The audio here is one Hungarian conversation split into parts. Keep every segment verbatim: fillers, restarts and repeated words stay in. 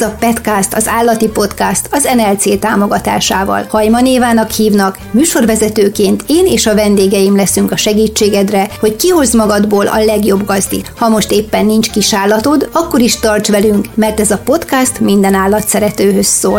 a Petcast, az állati podcast az en el cé támogatásával. Hajman Évának hívnak, műsorvezetőként én és a vendégeim leszünk a segítségedre, hogy kihozz magadból a legjobb gazdit. Ha most éppen nincs kis állatod, akkor is tarts velünk, mert ez a podcast minden állatszeretőhöz szól.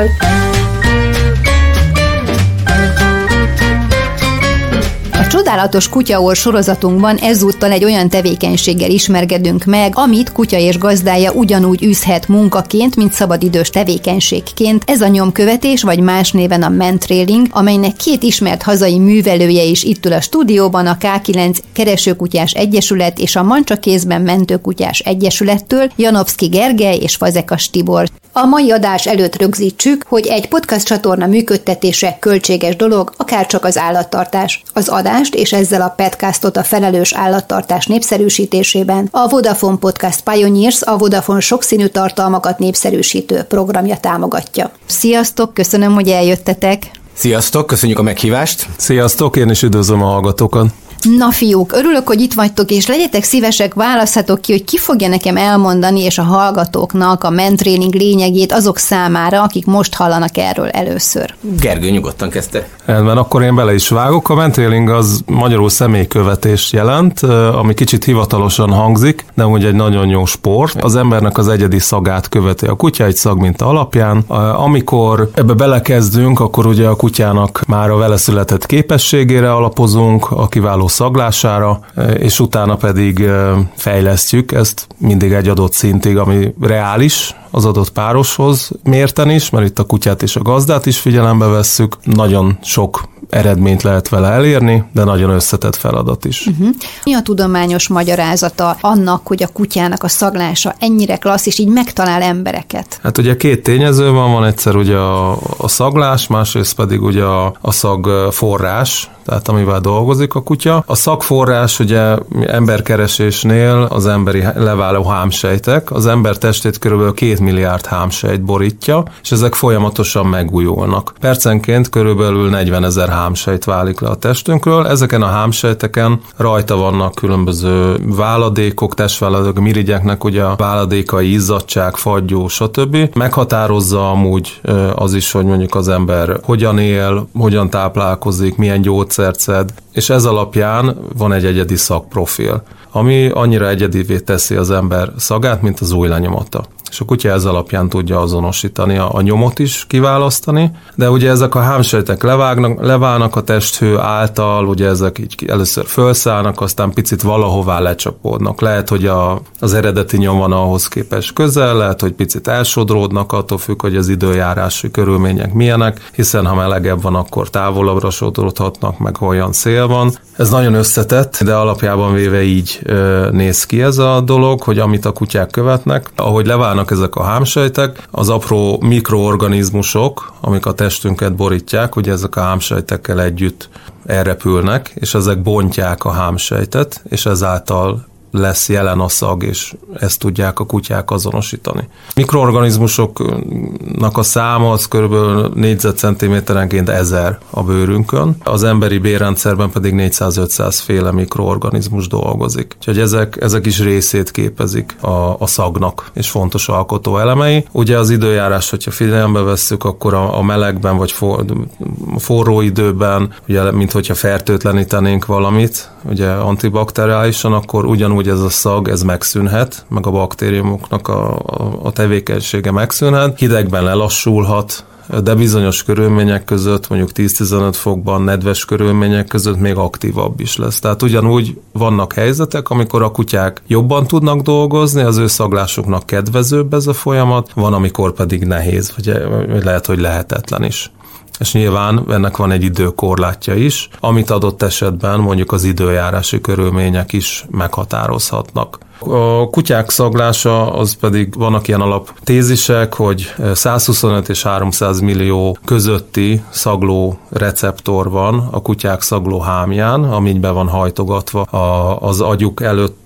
A csodálatos Kutyaorr sorozatunkban ezúttal egy olyan tevékenységgel ismerkedünk meg, amit kutya és gazdája ugyanúgy űzhet munkaként, mint szabadidős tevékenységként. Ez a nyomkövetés, vagy más néven a mantrailing, amelynek két ismert hazai művelője is itt ül a stúdióban, a ká kilenc Keresőkutyás Egyesület és a Mancsakézben Mentőkutyás Egyesülettől, Janovszky Gergely és Fazekas Tibor. A mai adás előtt rögzítsük, hogy egy podcast csatorna működtetése költséges dolog, akárcsak az állattartás. Az adást és ezzel a Petcastot a felelős állattartás népszerűsítésében a Vodafone Podcast Pioneers, a Vodafone sokszínű tartalmakat népszerűsítő programja támogatja. Sziasztok, köszönöm, hogy eljöttetek! Sziasztok, köszönjük a meghívást! Sziasztok, én is üdvözlöm a hallgatókat! Na fiúk, örülök, hogy itt vagytok, és legyetek szívesek, választhatok ki, hogy ki fogja nekem elmondani, és a hallgatóknak a mantrailing lényegét azok számára, akik most hallanak erről először. Gergő, nyugodtan kezdte. Rendben, akkor én bele is vágok. A mantrailing az magyarul személykövetést jelent, ami kicsit hivatalosan hangzik, de úgy egy nagyon jó sport. Az embernek az egyedi szagát követi a kutya, egy szagminta alapján. Amikor ebbe belekezdünk, akkor ugye a kutyának már a vele született képességére alapozunk, a kiváló szaglására, és utána pedig fejlesztjük ezt mindig egy adott szintig, ami reális az adott pároshoz mérten is, mert itt a kutyát és a gazdát is figyelembe vesszük. Nagyon sok eredményt lehet vele elérni, de nagyon összetett feladat is. Uh-huh. Mi a tudományos magyarázata annak, hogy a kutyának a szaglása ennyire klassz, és így megtalál embereket? Hát ugye két tényező van, van egyszer ugye a, a szaglás, másrészt pedig ugye a, a szagforrás, tehát amivel dolgozik a kutya. A szagforrás ugye emberkeresésnél az emberi leváló hámsejtek, az ember testét körülbelül két milliárd hámsejt borítja, és ezek folyamatosan megújulnak. Percenként körülbelül negyvenezer hámsejt válik le a testünkről, ezeken a hámsejteken rajta vannak különböző váladékok, testváladékok, mirigyeknek ugye a váladékai, izzadtság, fagyó, stb. Meghatározza amúgy az is, hogy mondjuk az ember hogyan él, hogyan táplálkozik, milyen gyógyszert szed, és ez alapján van egy egyedi szagprofil, ami annyira egyedivé teszi az ember szagát, mint az ujjlenyomata. És a kutya ez alapján tudja azonosítani, a, a nyomot is kiválasztani, de ugye ezek a hámsejtek levágnak, leválnak a testhő által, ugye ezek így először felszállnak, aztán picit valahová lecsapódnak. Lehet, hogy a, az eredeti nyom van ahhoz képest közel, lehet, hogy picit elsodródnak, attól függ, hogy az időjárási körülmények milyenek, hiszen ha melegebb van, akkor távolabbra sodródhatnak, meg olyan szél van. Ez nagyon összetett, de alapjában véve így ö, néz ki ez a dolog, hogy amit a kutyák követnek, ahogy leválnak ezek a hámsejtek, az apró mikroorganizmusok, amik a testünket borítják, ugye ezek a hámsejtekkel együtt elrepülnek, és ezek bontják a hámsejtet, és ezáltal lesz jelen a szag, és ezt tudják a kutyák azonosítani. Mikroorganizmusoknak a száma az körülbelül négyzetcentiméterenként ezer a bőrünkön, az emberi bélrendszerben pedig négyszáz-ötszáz féle mikroorganizmus dolgozik. Úgyhogy ezek, ezek is részét képezik a, a szagnak, és fontos alkotó elemei. Ugye az időjárás, hogyha figyelembe vesszük, akkor a, a melegben, vagy for, forró időben, ugye, mint hogyha fertőtlenítenénk valamit, ugye antibakteriálisan, akkor ugyanúgy ez a szag, ez megszűnhet, meg a baktériumoknak a, a, a tevékenysége megszűnhet, hidegben lelassulhat, de bizonyos körülmények között, mondjuk tíz-tizenöt fokban, nedves körülmények között még aktívabb is lesz. Tehát ugyanúgy vannak helyzetek, amikor a kutyák jobban tudnak dolgozni, az ő szaglásuknak kedvezőbb ez a folyamat, van, amikor pedig nehéz, vagy lehet, hogy lehetetlen is. És nyilván ennek van egy időkorlátja is, amit adott esetben mondjuk az időjárási körülmények is meghatározhatnak. A kutyák szaglása, az pedig vannak ilyen alaptézisek, hogy százhuszonöt és háromszáz millió közötti szagló receptor van a kutyák szagló hámján, ami be van hajtogatva az agyuk előtt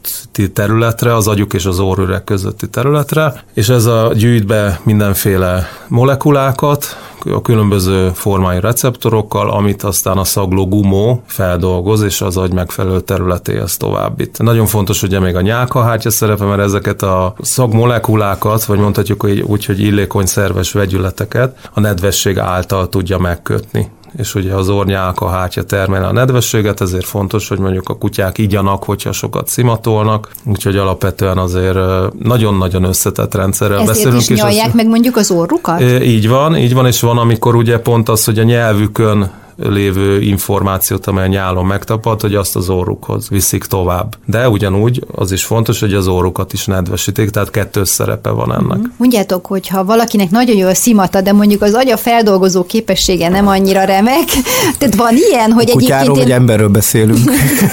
közötti területre, az agyuk és az orrüreg közötti területre, és ez a gyűjt be mindenféle molekulákat, a különböző formájú receptorokkal, amit aztán a szagló gumó feldolgoz, és az agy megfelelő területéhez továbbít. Nagyon fontos ugye még a nyálkahártya szerepe, mert ezeket a szagmolekulákat, vagy mondhatjuk úgy, hogy illékony szerves vegyületeket a nedvesség által tudja megkötni. És ugye az orrnyálkahártya termel a nedvességet, ezért fontos, hogy mondjuk a kutyák igyanak, hogyha sokat szimatolnak, úgyhogy alapvetően azért nagyon-nagyon összetett rendszerrel ezért beszélünk. Ezért is nyalják az... meg mondjuk az orrukat? Így van, így van, és van, amikor ugye pont az, hogy a nyelvükön lévő információt, amely a nyálon megtapad, hogy azt az orrukhoz viszik tovább. De ugyanúgy az is fontos, hogy az orrukat is nedvesítik, tehát kettős szerepe van ennek. Mondjátok, hogy ha valakinek nagyon jó a szimata, de mondjuk az agya feldolgozó képessége nem annyira remek, tehát van ilyen, hogy kutyáról egyébként... vagy én... emberről beszélünk?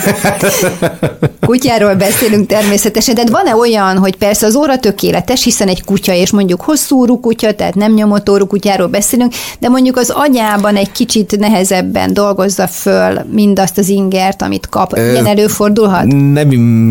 Kutyáról beszélünk természetesen, de van-e olyan, hogy persze az óra tökéletes, hiszen egy kutya, és mondjuk hosszúrú kutya, tehát nem nyomotórú kutyáról beszélünk, de mondjuk az agyában egy kicsit nehezebben dolgozza föl mindazt az ingert, amit kap. Ilyen előfordulhat? Nem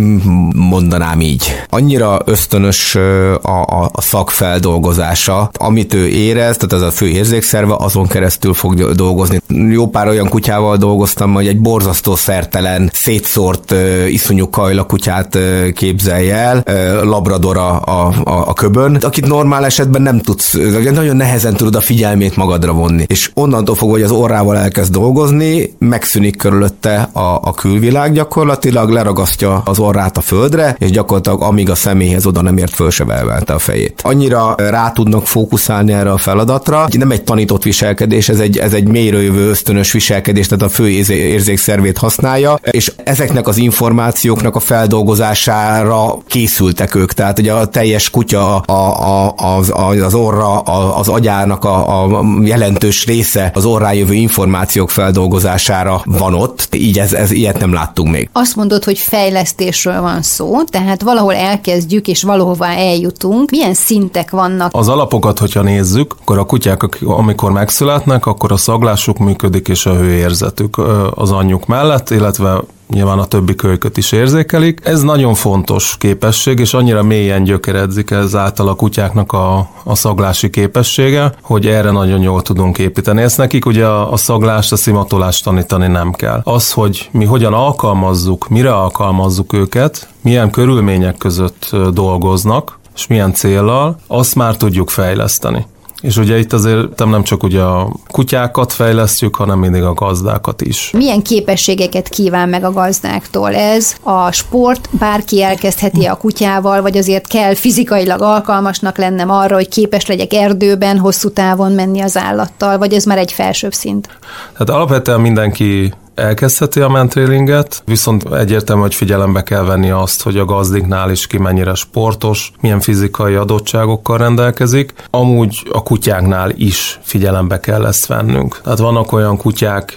mondanám így. Annyira ösztönös a, a, a szag feldolgozása, amit ő érez, tehát az a fő érzékszerve, azon keresztül fog dolgozni. Jó pár olyan kutyával dolgoztam, hogy egy borzasztó szertelen, szétszórt, iszonyú kajla kutyát képzelj el, labrador a, a, a köbön, akit normál esetben nem tudsz, nagyon nehezen tudod a figyelmét magadra vonni. És onnantól fogva, hogy az orrával elkezd dolgozni, megszűnik körülötte a, a külvilág gyakorlatilag, leragasztja az orrát a földre, és gyakorlatilag amíg a személyhez oda nem ért, föl se velvelte a fejét. Annyira rá tudnak fókuszálni erre a feladatra, nem egy tanított viselkedés, ez egy, ez egy mélyrejövető ösztönös viselkedés, tehát a fő érzékszervét használja, és ezeknek az információknak a feldolgozására készültek ők, tehát ugye a teljes kutya, a, a, az, az orra, a, az agyának a, a jelentős része az orrá jövő információk feldolgozására van ott, így ez, ez ilyet nem láttunk még. Azt mondod, hogy fejlesztésről van szó, tehát valahol elkezdjük, és valahová eljutunk. Milyen szintek vannak? Az alapokat, hogyha nézzük, akkor a kutyák, amikor megszületnek, akkor a szaglásuk működik, és a hőérzetük az anyjuk mellett, illetve nyilván a többi kölyköt is érzékelik. Ez nagyon fontos képesség, és annyira mélyen gyökeredzik ezáltal a kutyáknak a, a szaglási képessége, hogy erre nagyon jól tudunk építeni. Ezt nekik ugye a, a szaglást, a szimatolást tanítani nem kell. Az, hogy mi hogyan alkalmazzuk, mire alkalmazzuk őket, milyen körülmények között dolgoznak, és milyen céllal, azt már tudjuk fejleszteni. És ugye itt azért nem csak ugye a kutyákat fejlesztjük, hanem mindig a gazdákat is. Milyen képességeket kíván meg a gazdáktól ez? A sport bárki elkezdheti a kutyával, vagy azért kell fizikailag alkalmasnak lennem arra, hogy képes legyek erdőben hosszú távon menni az állattal, vagy ez már egy felsőbb szint? Tehát alapvetően mindenki elkezdheti a mentrélinget, viszont egyértelmű, hogy figyelembe kell venni azt, hogy a gazdiknál is ki mennyire sportos, milyen fizikai adottságokkal rendelkezik. Amúgy a kutyáknál is figyelembe kell ezt vennünk. Tehát vannak olyan kutyák,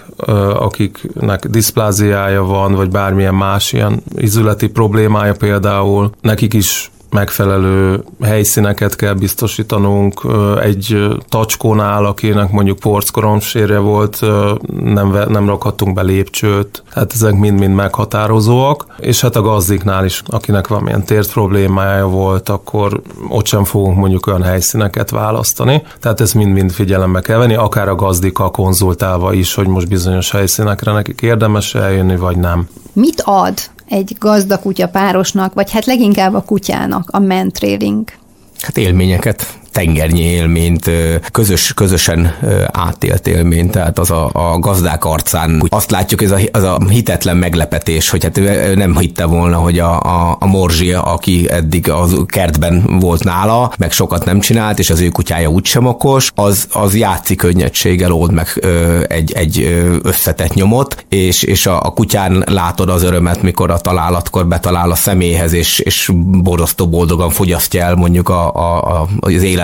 akiknek diszpláziája van, vagy bármilyen más ilyen izületi problémája például, nekik is megfelelő helyszíneket kell biztosítanunk. Egy tacskónál, akinek mondjuk porckoromsérje volt, nem, nem rakhattunk be lépcsőt, tehát ezek mind-mind meghatározóak, és hát a gazdiknál is, akinek valamilyen tért problémája volt, akkor ott sem fogunk mondjuk olyan helyszíneket választani, tehát ezt mind-mind figyelembe kell venni, akár a gazdikkal konzultálva is, hogy most bizonyos helyszínekre nekik érdemes eljönni, vagy nem. Mit ad egy gazda kutya párosnak, vagy hát leginkább a kutyának a mentrailing? Hát élményeket, tengernyi élményt, közös, közösen átélt élményt, tehát az a, a gazdák arcán azt látjuk, ez a, az a hitetlen meglepetés, hogy hát ő nem hitte volna, hogy a, a, a morzsi, aki eddig a kertben volt nála, meg sokat nem csinált, és az ő kutyája úgysem okos, az, az játszi könnyedséggel old meg ö, egy, egy összetett nyomot, és, és a, a kutyán látod az örömet, mikor a találatkor betalál a személyhez, és, és borzasztó boldogan fogyasztja el mondjuk a, a, a, az élet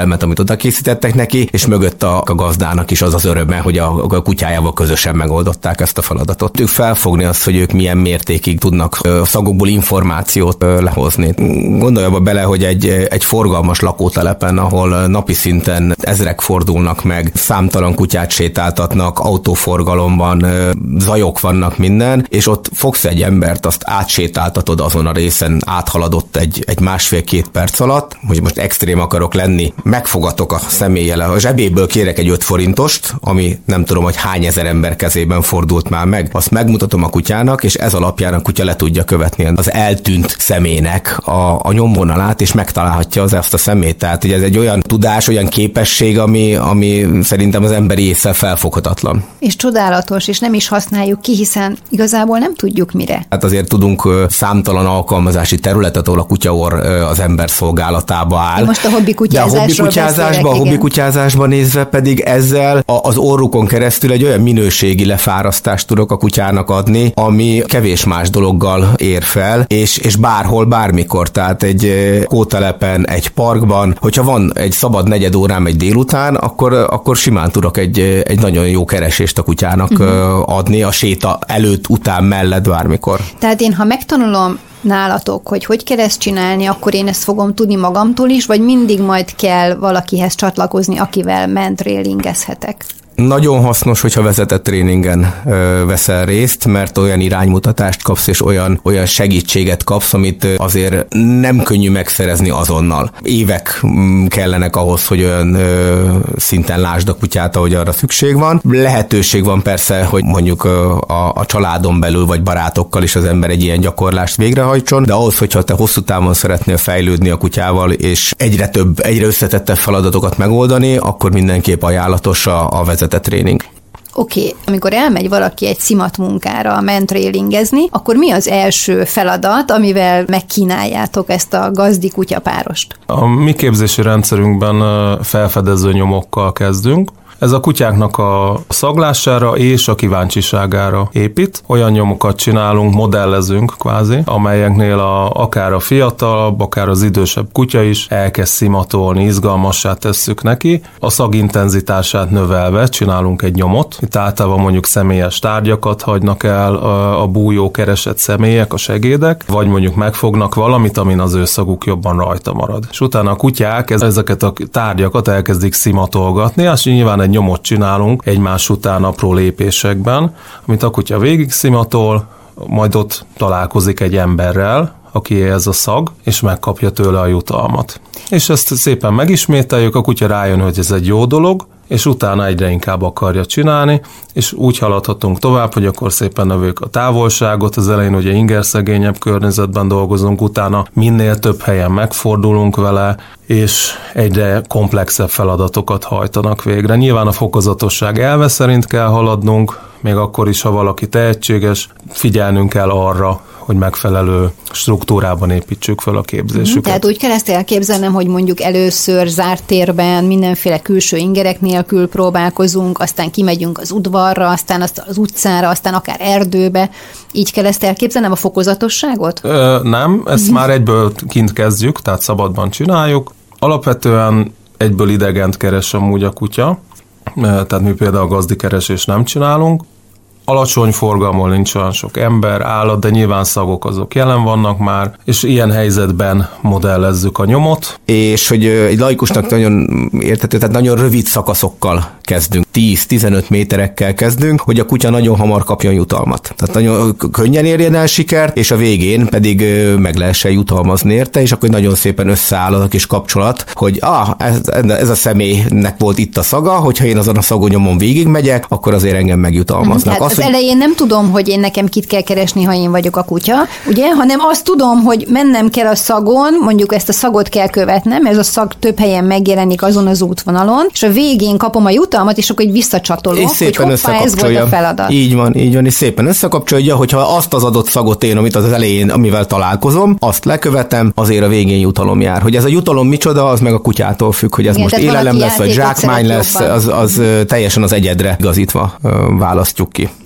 ételmet, amit oda készítettek neki, és mögött a, a gazdának is az az öröme, hogy a, a kutyájával közösen megoldották ezt a feladatot. Ők felfogni azt, hogy ők milyen mértékig tudnak a szagokból információt lehozni. Gondolj abba bele, hogy egy, egy forgalmas lakótelepen, ahol napi szinten ezrek fordulnak meg, számtalan kutyát sétáltatnak, autóforgalomban, zajok vannak minden, és ott fogsz egy embert, azt átsétáltatod azon a részen, áthaladott egy, egy másfél-két perc alatt, hogy most extrém akarok lenni, megfogatok a személlyel, a zsebéből kérek egy öt forintost, ami nem tudom, hogy hány ezer ember kezében fordult már meg, azt megmutatom a kutyának, és ez alapján a kutya le tudja követni az eltűnt személynek a, a nyomvonalát, és megtalálhatja az ezt a szemét. Tehát ugye ez egy olyan tudás, olyan képesség, ami, ami szerintem az emberi ésszel felfoghatatlan. És csodálatos, és nem is használjuk ki, hiszen igazából nem tudjuk mire. Hát azért tudunk számtalan alkalmazási területet, ahol a kutyaorr az ember szolgálatába áll. De most a hobbikutyázásról De a hobbikutyázásban, a hobbikutyázásban nézve pedig ezzel az orrukon keresztül egy olyan minőségi lefárasztást tudok a kutyának adni, ami kevés más dologgal ér fel, és, és bárhol, bármikor. Tehát egy kótelepen, egy parkban, hogyha van egy szabad negyed órám egy délután, akkor, akkor simán tudok egy, egy nagyon jó keresést a kutyának uh-huh. adni a séta előtt, után, mellett, bármikor. Tehát én, ha megtanulom nálatok, hogy hogy kell ezt csinálni, akkor én ezt fogom tudni magamtól is, vagy mindig majd kell valakihez csatlakozni, akivel mentrailingezhetek? Nagyon hasznos, hogyha vezetett tréningen ö, veszel részt, mert olyan iránymutatást kapsz, és olyan, olyan segítséget kapsz, amit azért nem könnyű megszerezni azonnal. Évek kellenek ahhoz, hogy olyan ö, szinten lásd a kutyát, ahogy arra szükség van. Lehetőség van persze, hogy mondjuk ö, a, a családon belül, vagy barátokkal is az ember egy ilyen gyakorlást végrehajtson, de ahhoz, hogyha te hosszú távon szeretnél fejlődni a kutyával, és egyre több, egyre összetettebb feladatokat megoldani, akkor mindenképp ajánlatos a, a vezetett tréning. Oké, okay. Amikor elmegy valaki egy szimat munkára mentrailingezni, akkor mi az első feladat, amivel megkínáljátok ezt a gazdi kutyapárost? A mi képzési rendszerünkben felfedező nyomokkal kezdünk. Ez a kutyáknak a szaglására és a kíváncsiságára épít. Olyan nyomokat csinálunk, modellezünk kvázi, amelyeknél a, akár a fiatalabb, akár az idősebb kutya is elkezd szimatolni, izgalmassá tesszük neki. A szagintenzitását növelve csinálunk egy nyomot. Itt általában mondjuk személyes tárgyakat hagynak el a, a bújó keresett személyek, a segédek, vagy mondjuk megfognak valamit, amin az ő szaguk jobban rajta marad. És utána a kutyák ezeket a tárgyakat elkezdik szimatolgatni, és nyilván egy nyomot csinálunk egymás után apró lépésekben, amit a kutya végig szimatol, majd ott találkozik egy emberrel, aki ez a szag, és megkapja tőle a jutalmat. És ezt szépen megismételjük, a kutya rájön, hogy ez egy jó dolog, és utána egyre inkább akarja csinálni, és úgy haladhatunk tovább, hogy akkor szépen növők a távolságot, az elején ugye ingerszegényebb környezetben dolgozunk, utána minél több helyen megfordulunk vele, és egyre komplexebb feladatokat hajtanak végre. Nyilván a fokozatosság elve szerint kell haladnunk, még akkor is, ha valaki tehetséges, figyelnünk kell arra, hogy megfelelő struktúrában építsük fel a képzésüket. Tehát úgy kell ezt elképzelnem, hogy mondjuk először zárt térben, mindenféle külső ingerek nélkül próbálkozunk, aztán kimegyünk az udvarra, aztán az utcára, aztán akár erdőbe. Így kell ezt elképzelnem, a fokozatosságot? Ö, nem, ezt már egyből kint kezdjük, tehát szabadban csináljuk. Alapvetően egyből idegent keres amúgy a kutya, tehát mi például gazdikeresést nem csinálunk. Alacsony forgalmon nincs olyan sok ember, állat, de nyilván szagok azok jelen vannak már, és ilyen helyzetben modellezzük a nyomot. És hogy egy laikusnak nagyon érthető, tehát nagyon rövid szakaszokkal kezdünk, tíz-tizenöt méterekkel kezdünk, hogy a kutya nagyon hamar kapjon jutalmat. Tehát nagyon könnyen érjen el sikert, és a végén pedig meg lehessen jutalmazni érte, és akkor nagyon szépen összeáll az a kis kapcsolat, hogy ah, ez, ez a személynek volt itt a szaga, hogyha én azon a szagonyomon végigmegyek, akkor azért engem megjutalmaznak. Az, az elején nem tudom, hogy én nekem kit kell keresni, ha én vagyok a kutya, ugye, hanem azt tudom, hogy mennem kell a szagon, mondjuk ezt a szagot kell követnem, ez a szag több helyen megjelenik azon az útvonalon, és a végén kapom a jutalmat, és akkor így visszacsatolok, hogy hoppá, ez volt a feladat. Így van, így van, és szépen összekapcsolja, hogyha azt az adott szagot én, amit az elején, amivel találkozom, azt lekövetem, azért a végén jutalom jár. Hogy ez a jutalom micsoda, az meg a kutyától függ, hogy ez igen, most élelem lesz, vagy zsákmány lesz, az, az teljesen az egyedre igazítva választjuk ki.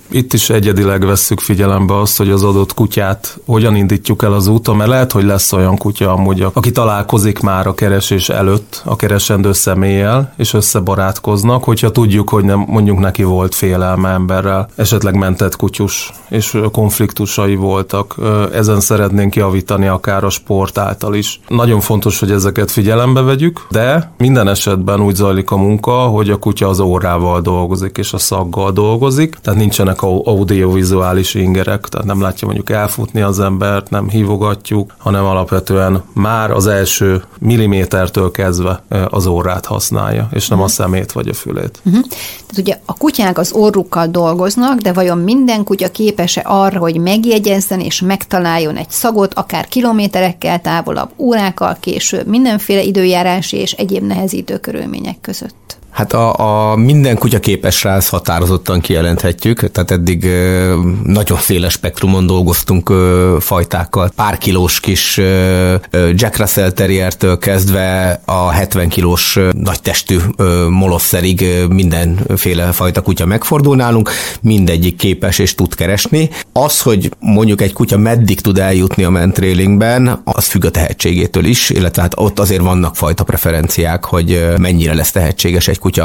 Itt is egyedileg vesszük figyelembe azt, hogy az adott kutyát hogyan indítjuk el az úton, mert lehet, hogy lesz olyan kutya amúgy, aki találkozik már a keresés előtt a keresendő személlyel, és összebarátkoznak, hogyha tudjuk, hogy nem, mondjuk neki volt félelme emberrel, esetleg mentett kutyus, és konfliktusai voltak. Ezen szeretnénk javítani akár a sport által is. Nagyon fontos, hogy ezeket figyelembe vegyük, de minden esetben úgy zajlik a munka, hogy a kutya az órával dolgozik, és a szaggal dolgozik, tehát nincsenek audiovizuális ingerek, tehát nem látja mondjuk elfutni az embert, nem hívogatjuk, hanem alapvetően már az első millimétertől kezdve az órát használja, és nem a szemét vagy a fülét. Uh-huh. Tehát ugye a kutyák az orrukkal dolgoznak, de vajon minden kutya képes-e arra, hogy megjegyezzen és megtaláljon egy szagot, akár kilométerekkel távolabb, órákkal később, mindenféle időjárási és egyéb nehezítő körülmények között? Hát a, a minden kutya képes rá, ezt határozottan kijelenthetjük, tehát eddig ö, nagyon széles spektrumon dolgoztunk ö, fajtákkal. Pár kilós kis ö, Jack Russell Terriertől kezdve a hetven kilós ö, nagy testű ö, molosszerig ö, mindenféle fajta kutya megfordul nálunk, mindegyik képes és tud keresni. Az, hogy mondjuk egy kutya meddig tud eljutni a mentrailingben, az függ a tehetségétől is, illetve hát ott azért vannak fajta preferenciák, hogy mennyire lesz tehetséges egy kutya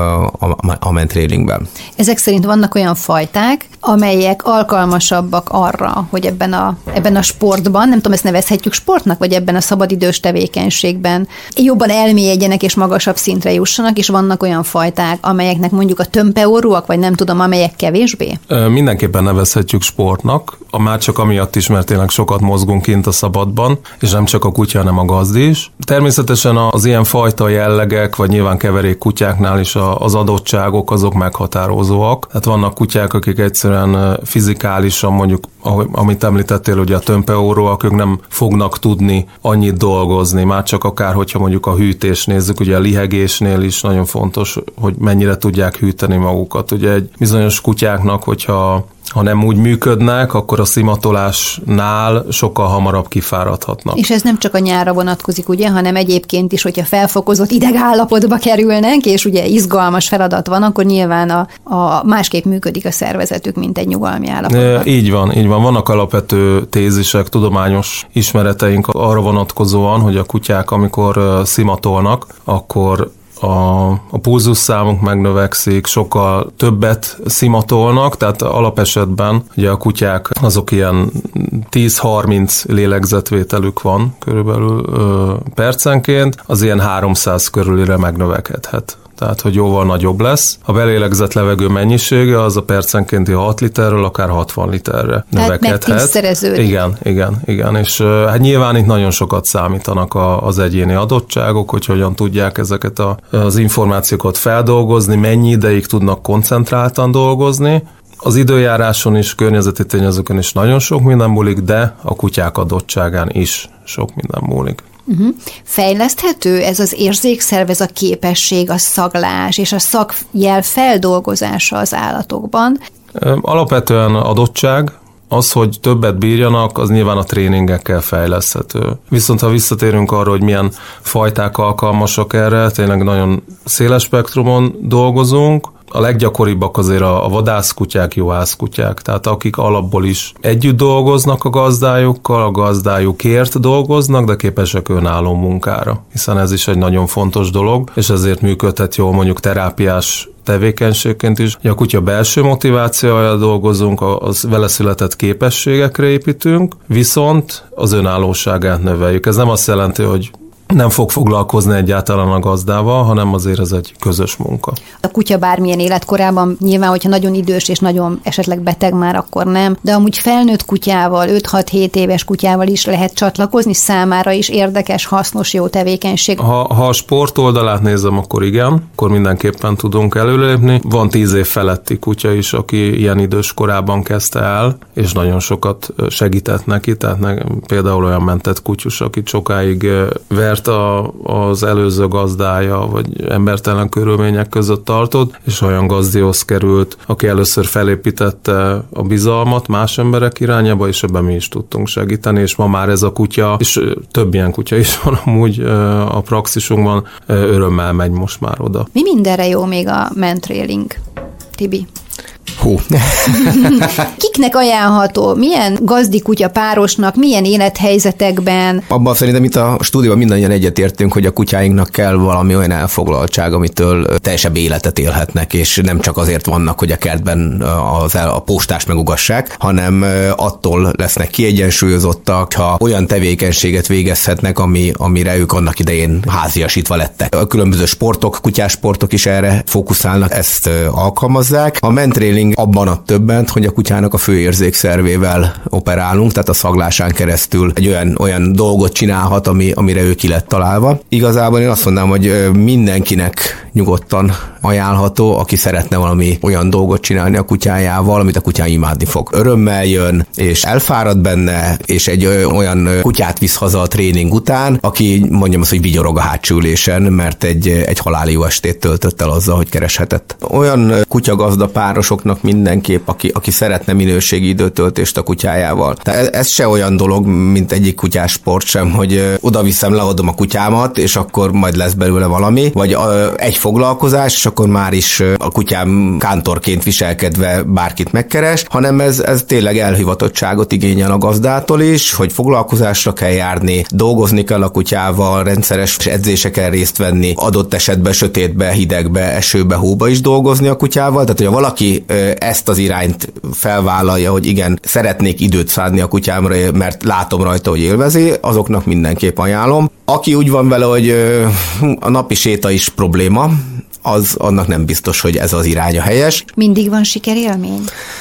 a, a mentrailingben. Ezek szerint vannak olyan fajták, amelyek alkalmasabbak arra, hogy ebben a, ebben a sportban, nem tudom, ezt nevezhetjük sportnak, vagy ebben a szabadidős tevékenységben jobban elmélyedjenek és magasabb szintre jussanak, és vannak olyan fajták, amelyeknek mondjuk a tömpeorúak, vagy nem tudom, amelyek kevésbé? Mindenképpen nevezhetjük sportnak, már csak amiatt is, mert tényleg sokat mozgunk kint a szabadban, és nem csak a kutya, hanem a gazdi is. Természetesen az ilyen fajta jellegek, vagy nyilván keverék kutyáknál is az adottságok azok meghatározóak. Tehát vannak kutyák, akik egyszerűen fizikálisan, mondjuk, amit említettél, ugye a tömpeóróak, ők nem fognak tudni annyit dolgozni, már csak akár, hogyha mondjuk a hűtés nézzük, ugye a lihegésnél is nagyon fontos, hogy mennyire tudják hűteni magukat. Ugye egy bizonyos kutyáknak, hogyha ha nem úgy működnek, akkor a szimatolásnál sokkal hamarabb kifáradhatnak. És ez nem csak a nyárra vonatkozik, ugye, hanem egyébként is, hogyha felfokozott idegállapotba kerülnek, és ugye izgalmas feladat van, akkor nyilván a, a másképp működik a szervezetük, mint egy nyugalmi állapotban. E, így van, így van. Vannak alapvető tézisek, tudományos ismereteink arra vonatkozóan, hogy a kutyák, amikor szimatolnak, akkor A, a pulzusszámuk megnövekszik, sokkal többet szimatolnak, tehát alapesetben ugye a kutyák azok ilyen tíz-harminc lélegzetvételük van körülbelül ö, percenként, az ilyen háromszáz körülire megnövekedhet. Tehát, hogy jóval nagyobb lesz. A belélegzett levegő mennyisége az a percenkénti hat literről akár hatvan literre növekedhet. Tehát megtízszereződik. Igen, igen, igen. És hát nyilván itt nagyon sokat számítanak a, az egyéni adottságok, hogy hogyan tudják ezeket a, az információkat feldolgozni, mennyi ideig tudnak koncentráltan dolgozni. Az időjáráson is, környezeti tényezőkön is nagyon sok minden múlik, de a kutyák adottságán is sok minden múlik. Uh-huh. Fejleszthető ez az érzékszerv, ez a képesség, a szaglás és a szagjel feldolgozása az állatokban? Alapvetően adottság. Az, hogy többet bírjanak, az nyilván a tréningekkel fejleszthető. Viszont ha visszatérünk arra, hogy milyen fajták alkalmasak erre, tényleg nagyon széles spektrumon dolgozunk. A leggyakoribbak azért a vadászkutyák, juhászkutyák, tehát akik alapból is együtt dolgoznak a gazdájukkal, a gazdájukért dolgoznak, de képesek önálló munkára, hiszen ez is egy nagyon fontos dolog, és ezért működhet jól mondjuk terápiás tevékenységként is. A kutya belső motivációjára dolgozunk, az vele született képességekre építünk, viszont az önállóságát növeljük. Ez nem azt jelenti, hogy nem fog foglalkozni egyáltalán a gazdával, hanem azért ez egy közös munka. A kutya bármilyen életkorában nyilván, hogyha nagyon idős és nagyon esetleg beteg már, akkor nem, de amúgy felnőtt kutyával, öt-hat-hét éves kutyával is lehet csatlakozni, számára is érdekes, hasznos, jó tevékenység. Ha, ha a sport oldalát nézem, akkor igen, akkor mindenképpen tudunk előlépni. Van tíz év feletti kutya is, aki ilyen idős korában kezdte el, és nagyon sokat segített neki, tehát ne, például olyan mentett kutyus, akit sokáig vert a, az előző gazdája, vagy embertelen körülmények között tartott, és olyan gazdihoz került, aki először felépítette a bizalmat más emberek irányába, és ebben mi is tudtunk segíteni, és ma már ez a kutya, és több ilyen kutya is van amúgy a praxisunkban, örömmel megy most már oda. Mi mindenre jó még a mentrailing, Tibi? Hú. Kiknek ajánlható? Milyen gazdikutya párosnak, milyen élethelyzetekben? Abban szerintem itt a stúdióban mindannyian egyetértünk, hogy a kutyáinknak kell valami olyan elfoglaltság, amitől teljesebb életet élhetnek, és nem csak azért vannak, hogy a kertben az el, a postást megugassák, hanem attól lesznek kiegyensúlyozottak, ha olyan tevékenységet végezhetnek, ami, amire ők annak idején háziasítva lettek. A különböző sportok, kutyásportok is erre fókuszálnak, ezt alkalmazzák. A mentrailing abban ad többent, hogy a kutyának a főérzékszervével operálunk, tehát a szaglásán keresztül egy olyan, olyan dolgot csinálhat, ami, amire ő ki lett találva. Igazából én azt mondanám, hogy mindenkinek nyugodtan ajánlható, aki szeretne valami olyan dolgot csinálni a kutyájával, amit a kutyá imádni fog. Örömmel jön, és elfárad benne, és egy olyan kutyát visz haza a tréning után, aki mondjam azt, hogy vigyorog a hátsó ülésen, mert egy, egy haláli jó estét töltött el azzal, hogy kereshetett. Olyan kutyagazda párosoknak mindenképp, aki, aki szeretne minőségi időtöltést a kutyájával. Tehát ez se olyan dolog, mint egyik kutyásport sem, hogy oda viszem, leadom a kutyámat, és akkor majd lesz belőle valami, vagy egy foglalkozás, és akkor már is a kutyám kántorként viselkedve bárkit megkeres, hanem ez, ez tényleg elhivatottságot igényel a gazdától is, hogy foglalkozásra kell járni, dolgozni kell a kutyával, rendszeres edzéseken részt venni, adott esetben sötétbe, hidegbe, esőbe, hóba is dolgozni a kutyával. Tehát, hogyha valaki ezt az irányt felvállalja, hogy igen, szeretnék időt szánni a kutyámra, mert látom rajta, hogy élvezi, azoknak mindenképp ajánlom. Aki úgy van vele, hogy a napi séta is probléma, az annak nem biztos, hogy ez az irány a helyes. Mindig van sikerélmény?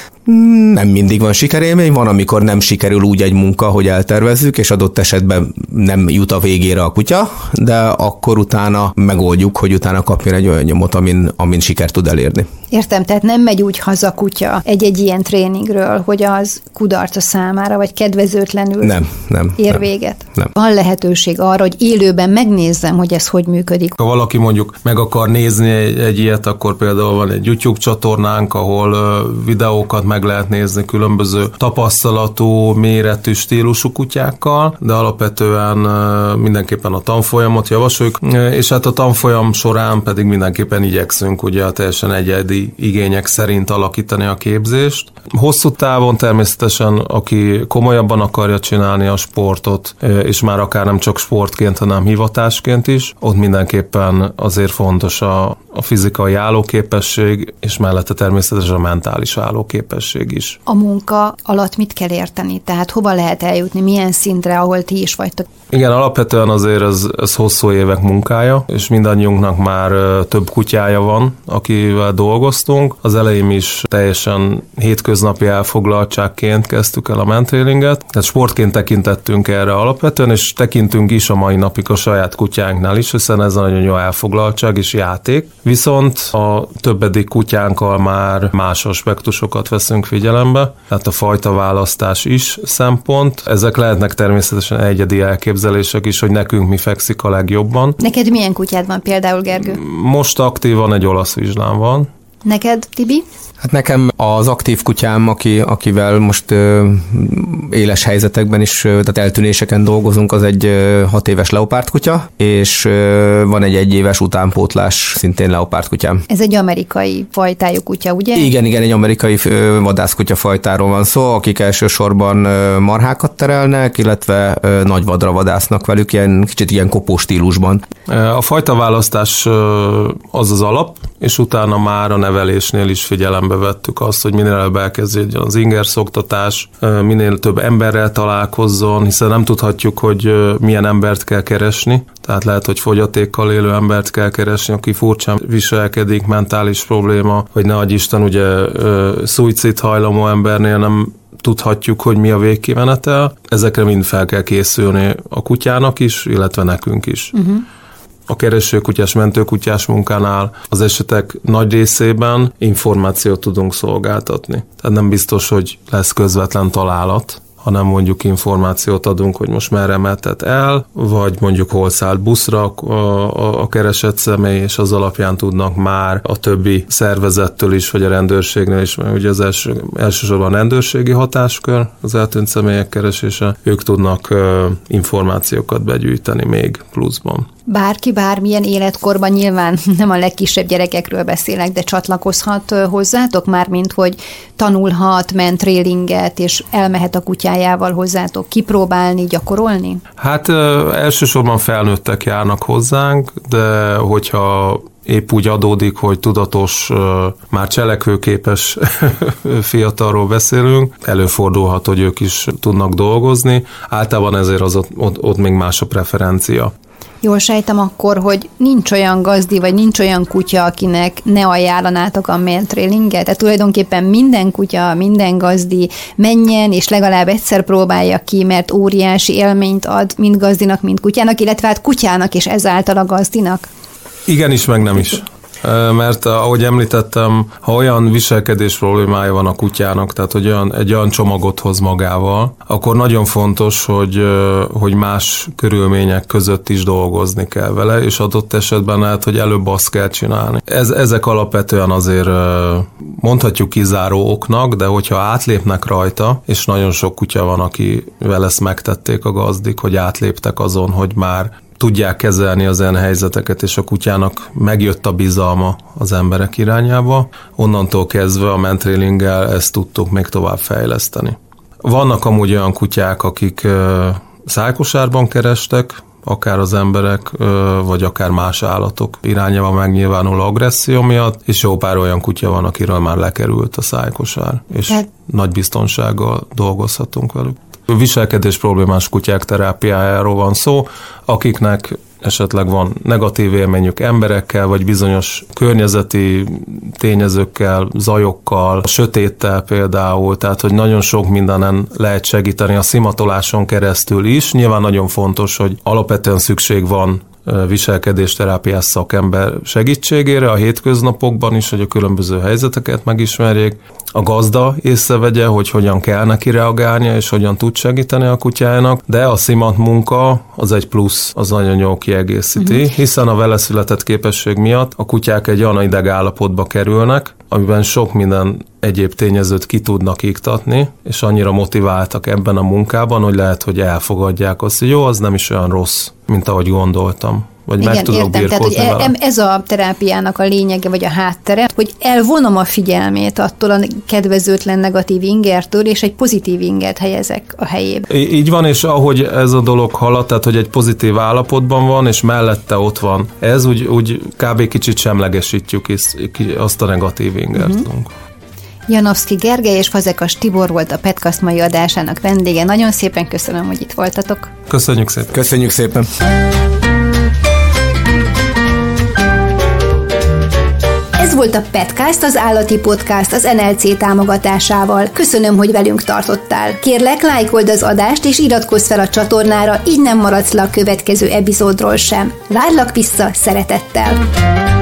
Nem mindig van sikerélmény, van, amikor nem sikerül úgy egy munka, hogy eltervezzük, és adott esetben nem jut a végére a kutya, de akkor utána megoldjuk, hogy utána kapjon egy olyan nyomot, amin, amin sikert tud elérni. Értem, tehát nem megy úgy haza kutya egy-egy ilyen tréningről, hogy az kudarca számára, vagy kedvezőtlenül nem, nem, ér nem, véget. Nem. Van lehetőség arra, hogy élőben megnézzem, hogy ez hogy működik. Ha valaki mondjuk meg akar nézni egy, egy ilyet, akkor például van egy YouTube csatornánk, ahol uh, videókat meg lehet nézni különböző tapasztalatú, méretű, stílusú kutyákkal, de alapvetően uh, mindenképpen a tanfolyamot javasoljuk, uh, és hát a tanfolyam során pedig mindenképpen igyekszünk ugye teljesen egyedi igények szerint alakítani a képzést. Hosszú távon természetesen, aki komolyabban akarja csinálni a sportot, és már akár nem csak sportként, hanem hivatásként is, ott mindenképpen azért fontos a, a fizikai állóképesség, és mellette természetesen a mentális állóképesség is. A munka alatt mit kell érteni? Tehát hova lehet eljutni? Milyen szintre, ahol ti is vagytok? Igen, alapvetően azért ez, ez hosszú évek munkája, és mindannyiunknak már több kutyája van, akivel dolgoztunk. Az elején is teljesen hétköznapi elfoglaltságként kezdtük el a mentrailinget, tehát sportként tekintettünk erre alapvetően, és tekintünk is a mai napig a saját kutyánknál is, hiszen ez nagyon jó elfoglaltság és játék. Viszont a többedik kutyánkkal már más aspektusokat veszünk figyelembe, tehát a fajtaválasztás is szempont. Ezek lehetnek természetesen egyedi elképzelések is, hogy nekünk mi fekszik a legjobban. Neked milyen kutyád van például, Gergő? Most aktívan egy olasz vizslám van. Neked, Tibi? Hát nekem az aktív kutyám, aki, akivel most ö, éles helyzetekben is, ö, tehát eltűnéseken dolgozunk, az egy ö, hat éves leopárd kutya, és ö, van egy egyéves utánpótlás, szintén leopárd kutyám. Ez egy amerikai fajtájú kutya, ugye? Igen, igen, egy amerikai ö, vadászkutya fajtáról van szó, akik elsősorban ö, marhákat terelnek, illetve ö, nagy vadra vadásznak velük, ilyen, kicsit ilyen kopó stílusban. A fajtaválasztás az az alap, és utána már a nevelésnél is figyelembe vettük azt, hogy minél előbb elkezdődjön az ingerszoktatás, minél több emberrel találkozzon, hiszen nem tudhatjuk, hogy milyen embert kell keresni, tehát lehet, hogy fogyatékkal élő embert kell keresni, aki furcsán viselkedik, mentális probléma, vagy ne adj Isten, ugye szuicid hajlamú embernél nem tudhatjuk, hogy mi a végkimenetel. Ezekre mind fel kell készülni a kutyának is, illetve nekünk is. Uh-huh. A keresőkutyás, mentőkutyás munkánál az esetek nagy részében információt tudunk szolgáltatni. Tehát nem biztos, hogy lesz közvetlen találat, hanem mondjuk információt adunk, hogy most merre mehetett el, vagy mondjuk hol szállt buszra a, a, a keresett személy, és az alapján tudnak már a többi szervezettől is, vagy a rendőrségnél is, mert ugye az első, elsősorban rendőrségi hatáskör az eltűnt személyek keresése, ők tudnak uh, információkat begyűjteni még pluszban. Bárki bármilyen életkorban, nyilván nem a legkisebb gyerekekről beszélek, de csatlakozhat hozzátok már, mint hogy tanulhat, ment trélinget, és elmehet a kutyájával hozzátok kipróbálni, gyakorolni? Hát elsősorban felnőttek járnak hozzánk, de hogyha épp úgy adódik, hogy tudatos, már cselekvőképes fiatalról beszélünk, előfordulhat, hogy ők is tudnak dolgozni. Általában ezért az ott, ott, ott még más a preferencia. Jól sejtem akkor, hogy nincs olyan gazdi, vagy nincs olyan kutya, akinek ne ajánlanátok a mentrélinget. Tehát tulajdonképpen minden kutya, minden gazdi menjen, és legalább egyszer próbálja ki, mert óriási élményt ad mind gazdinak, mind kutyának, illetve hát kutyának, és ezáltal a gazdinak. Igenis, meg nem is. Mert ahogy említettem, ha olyan viselkedés problémája van a kutyának, tehát hogy olyan, egy olyan csomagot hoz magával, akkor nagyon fontos, hogy, hogy más körülmények között is dolgozni kell vele, és adott esetben lehet, hogy előbb azt kell csinálni. Ez, ezek alapvetően azért mondhatjuk kizáró oknak, de hogyha átlépnek rajta, és nagyon sok kutya van, akivel ezt megtették a gazdik, hogy átléptek azon, hogy már tudják kezelni az ilyen helyzeteket, és a kutyának megjött a bizalma az emberek irányába. Onnantól kezdve a mentrélinggel ezt tudtuk még tovább fejleszteni. Vannak amúgy olyan kutyák, akik szájkosárban kerestek, akár az emberek, vagy akár más állatok irányába megnyilvánuló agresszió miatt, és jó pár olyan kutya van, akiről már lekerült a szájkosár, és hát nagy biztonsággal dolgozhatunk velük. Viselkedés problémás kutyák terápiájáról van szó, akiknek esetleg van negatív élményük emberekkel, vagy bizonyos környezeti tényezőkkel, zajokkal, sötéttel például, tehát hogy nagyon sok mindenen lehet segíteni a szimatoláson keresztül is. Nyilván nagyon fontos, hogy alapvetően szükség van viselkedésterápiás szakember segítségére a hétköznapokban is, hogy a különböző helyzeteket megismerjék. A gazda észrevegye, hogy hogyan kell neki reagálnia, és hogyan tud segíteni a kutyájának, de a szimat munka az egy plusz, az nagyon jól kiegészíti, uh-huh. hiszen a vele született képesség miatt a kutyák egy olyan ideg állapotba kerülnek, amiben sok minden egyéb tényezőt ki tudnak iktatni, és annyira motiváltak ebben a munkában, hogy lehet, hogy elfogadják azt, hogy jó, az nem is olyan rossz, mint ahogy gondoltam. Vagy igen, meg tudok értem, tehát, hogy vele. Ez a terápiának a lényege, vagy a háttere, hogy elvonom a figyelmét attól a kedvezőtlen negatív ingertől, és egy pozitív ingert helyezek a helyébe. Így van, és ahogy ez a dolog halad, tehát hogy egy pozitív állapotban van, és mellette ott van ez, úgy, úgy kb. Kicsit semlegesítjük azt a negatív ingert. Uh-huh. Janovszky Gergely és Fazekas Tibor volt a Petcast mai adásának vendége. Nagyon szépen köszönöm, hogy itt voltatok. Köszönjük szépen. Köszönjük szépen. Ez volt a Petcast, az állati podcast az en el cé támogatásával. Köszönöm, hogy velünk tartottál. Kérlek, lájkold az adást és iratkozz fel a csatornára, így nem maradsz le a következő epizódról sem. Várlak vissza szeretettel!